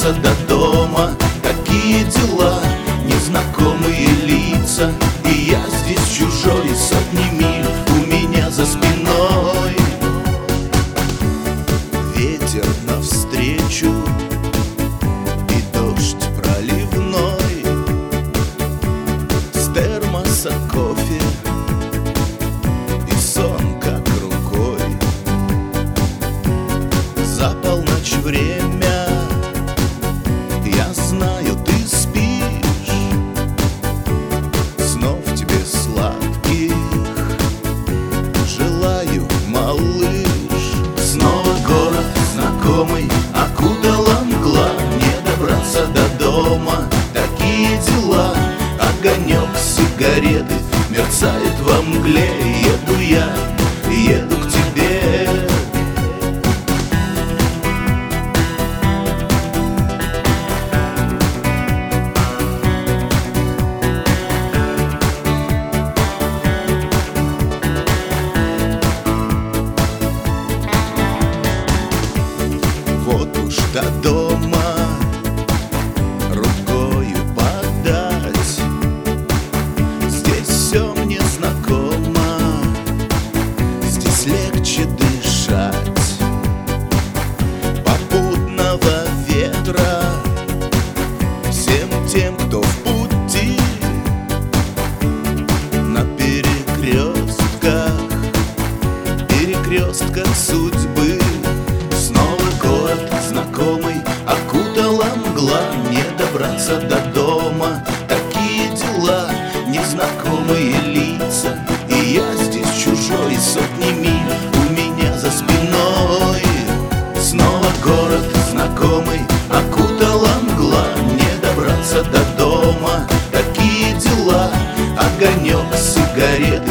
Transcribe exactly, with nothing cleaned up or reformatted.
добраться до дома. Такие дела, незнакомые лица, и я здесь чужой, сотни миль у меня за спиной. Ветер навстречу и дождь проливной, с термоса кофе и сон как рукой. За полночь время, я знаю, ты спишь, снов тебе сладких желаю, малыш. Снова город знакомый окутала мгла, не добраться до дома. Такие дела, огонек сигареты мерцает во мгле. Еду я, еду к тебе. Вот уж до дома рукою подать, здесь все мне знакомо, здесь легче дышать. Попутного ветра всем тем, кто в пути, на перекрестках, перекрестках судьбы. Снова город знакомый окутала мгла, не добраться до дома. Такие дела, незнакомые лица, и я здесь чужой, сотни миль у меня за спиной. Снова город знакомый окутала мгла, не добраться до дома. Такие дела, огонек сигарет